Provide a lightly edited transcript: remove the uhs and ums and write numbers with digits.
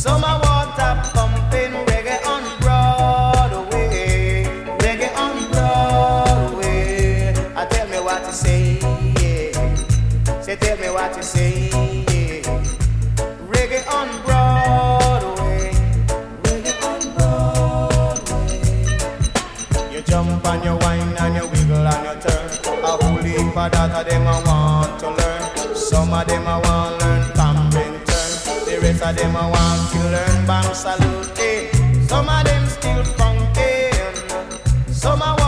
Summer water pumping reggae on Broadway, reggae on Broadway. Tell me what you say, yeah. Say tell me what you say, yeah. Reggae on Broadway, reggae on Broadway. You jump and you whine and you wiggle and you turn. A whole heap of that of them I want to learn. Some of them I want to learn camping turn. The rest of them I want to learn bang salute. Some of them still funky. Some I